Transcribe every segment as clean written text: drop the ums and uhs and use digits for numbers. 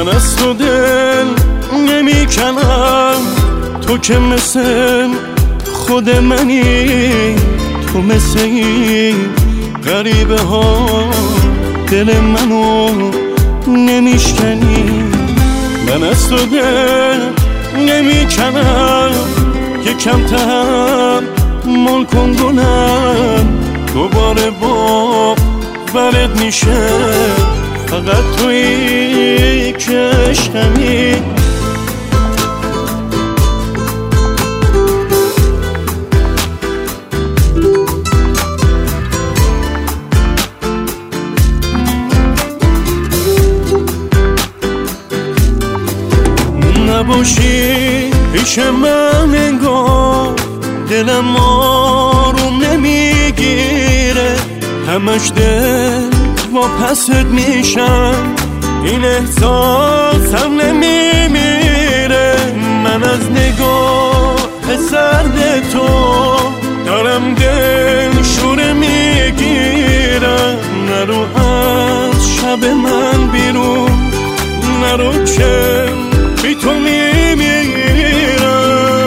من از تو دل نمی کنم، تو که مثل خود منی، تو مثل این غریبه ها دل منو نمیشکنی. من از تو دل نمی کنم، یکم تحمل کن گلم، دوباره باورت میشه فقط تویی که عشقمی. نباشی پیش من انگار دلم آروم نمیگیره، همش دل واپست میشم، این احساسم نمیمیره. من از نگاه سرد تو دارم دل شوره میگیرم، نرو از شب من بیرون، نرو که بی تو میمیرم.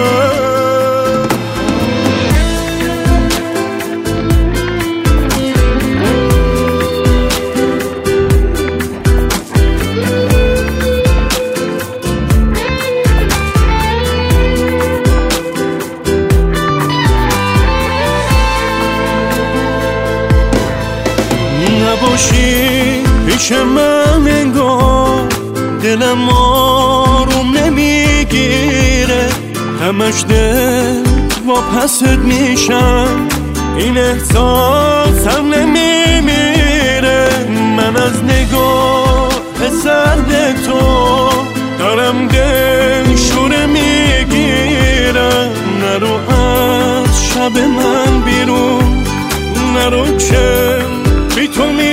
نباشی پیش من انگار دلم آروم نمیگیره، همش دل واپست میشم، این احساسم نمیمیره. من از نگاه سرد تو دارم دل شوره میگیرم، نرو از شب من بیرون، نرو که بی تو